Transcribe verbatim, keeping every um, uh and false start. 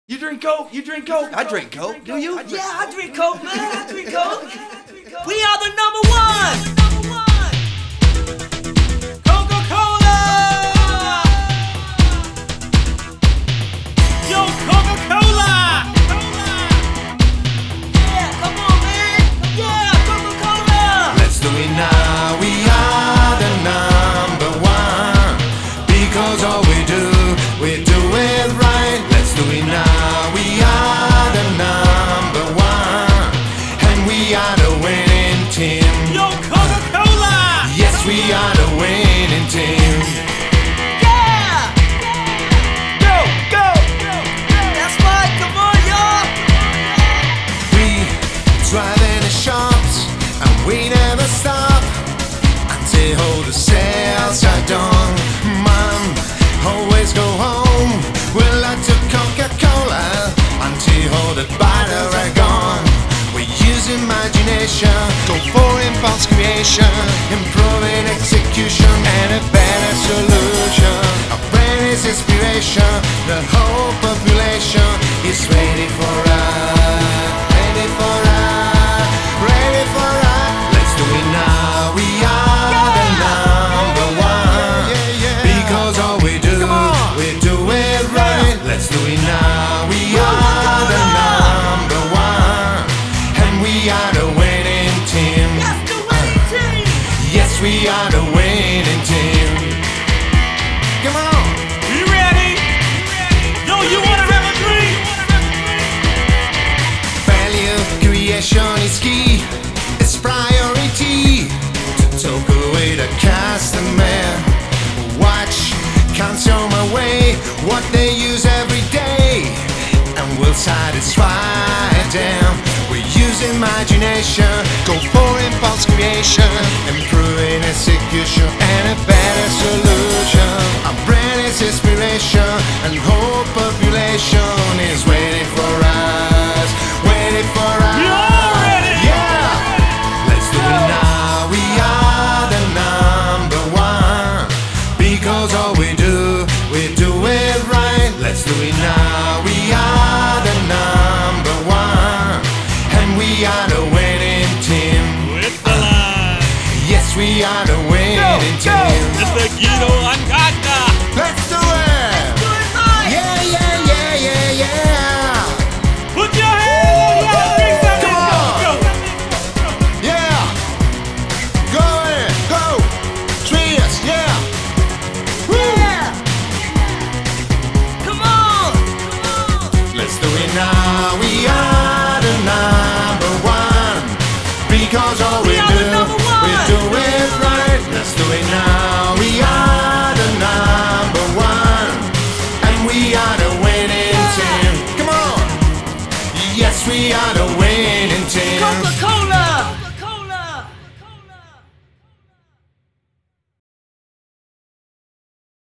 You drink Coke? You drink Coke? I drink Coke. Do you? Yeah, I drink Coke, man. I drink Coke. We are the number one. Coca-Cola. Yo, Coca-Cola. Yeah, come on, man. Yeah, Coca-Cola. Let's do it now. We are the number one. Because all we do, we do it right. Let's do it now. We are the number one. And we are the winning team. Yo, Coca-Cola. Yes, we are the winning team. Yeah. Go, go. That's right. Come on, y'all. We drive in the shops and we never stop until all the sales are done. Mom, always go home. We'll like to Coca-Cola until all the butter are gone. We use imagination, go for impulse creation, improving execution and a better solution. Our brand is inspiration, the whole population is ready for us, ready for us, ready for us. Let's do it now. We are the number one. Because all we do, we do it right. Let's do it now. We are the number one. And we are the winning team. That's the winning team. Yes, we are the winning team. Come on. You ready? Yo, you wanna have a drink? Value creation is key. It's priority to talk away the customer. Watch, consume away what they use every day, and we'll satisfy them. We use imagination, go for impulse creation, improving execution and a better solution. Our brand is inspiration, and whole population is waiting for us, waiting for us. You're ready. Yeah, let's do it now. We are the number one. Because all we do, we do it right. Let's do it now. We are the number one. And we are the winning team. With the line. Yes, we are the winning Go, go. team. Mister Guido Angata. Let's do it. Do it right. Yeah, yeah, yeah, yeah, yeah. Put your hands on your feet. Come on. Go. Yeah. Go in. Go. Cheers. Yeah. Yeah. Come on. Let's do it now. We are the number one. Because all we, We are do, the number one. we do it right. Let's do it now.